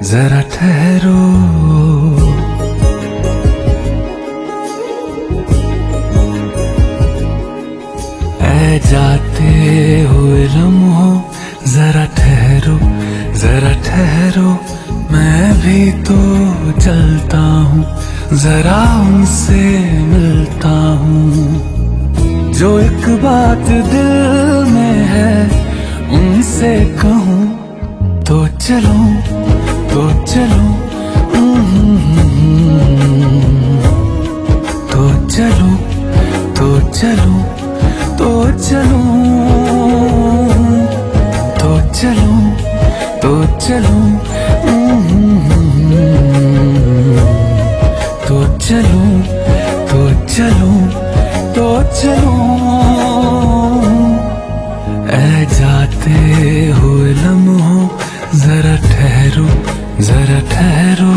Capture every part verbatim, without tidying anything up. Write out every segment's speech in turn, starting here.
जरा ठहरो। ऐ जाते हुए लम्हों जरा ठहरो, जरा ठहरो, मैं भी तो चलता हूँ, जरा उनसे मिलता हूँ। जो एक बात दिल में है उनसे कहूँ, तो चलो तो चलो तो चलो तो चलो तो चलो तो चलो तो चलो तो चलो तो चलो तो चलो। ऐ जाते हुए लम्हों जरा ठहरो, जरा ठहरो।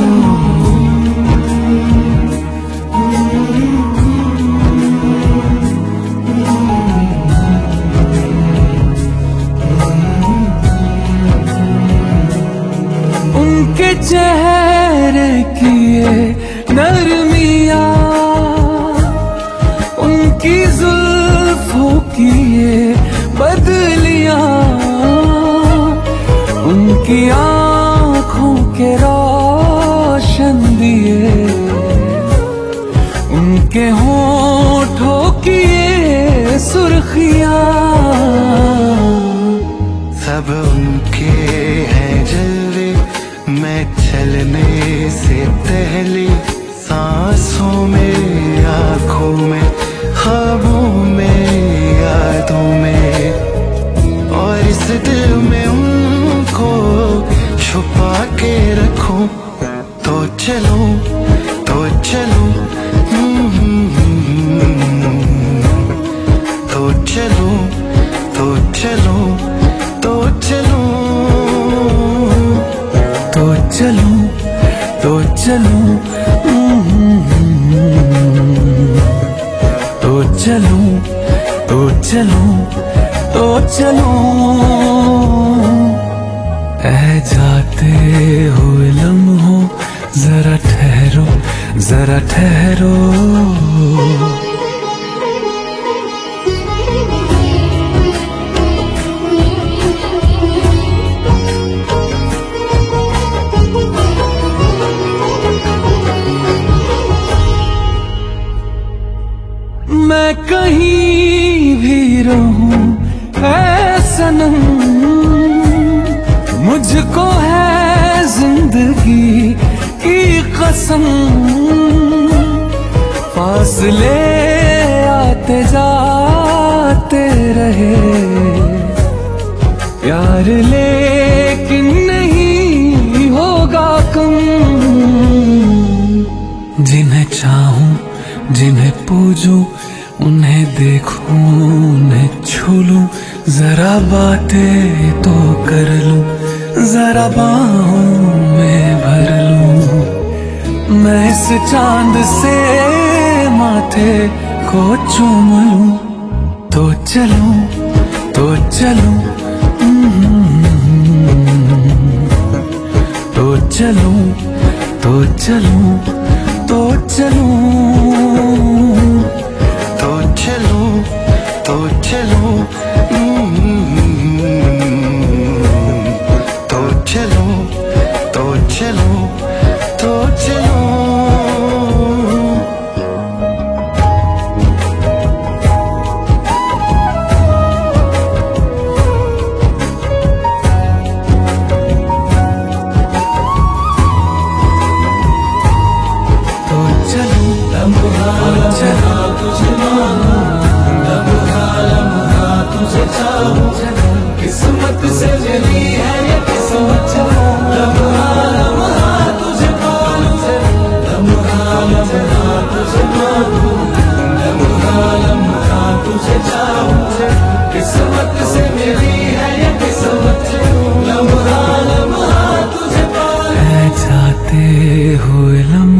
उनके चेहरे की ये नरमिया, उनकी जुल्फों की ये बदलियां, उनकी आँखों के रोशन दिए, उनके होठों की ये सुर्खियां, सब उनके हैं जलवे। मैं चलने से पहले सांसों में, आँखों में, ख्वाबों में, यादों में, और इस दिल में उनको छुपा के रखूं। तो चलो तो चलो तो चलो तो चलो तो चलो तो चलो तो चलो तो चलो तो चलो तो चलो। ऐ जाते हुए लम्हों जरा ठहरो, जरा ठहरो। मैं कहीं भी रहूं ऐ सनम, मुझको है जिंदगी की कसम। फासले आते जाते रहे, प्यार लेकिन नहीं होगा कम। जिन्हें चाहूं, जिन्हें पूजूं, उन्हें देखूं, उन्हें छू लूं, जरा बातें तो कर लूं, जरा बाहों में भर लूं। मैं इस चांद से माथे को चूम लूं। तो चलो तो चलो तो चलो तो चलो तो चलो तो चलो तो चलो तो चलो तो चलो तो चलो। किस्मत से मिली है ये किस्मत, लम्हा लम्हा तुझे पालूं, लम्हा लम्हा तुझे मानूं, लम्हा लम्हा तुझे चाहूं। किस्मत से मिली है ये किस्मत, लम्हा लम्हा तुझे पालूं। ऐ जाते हुए लम्हा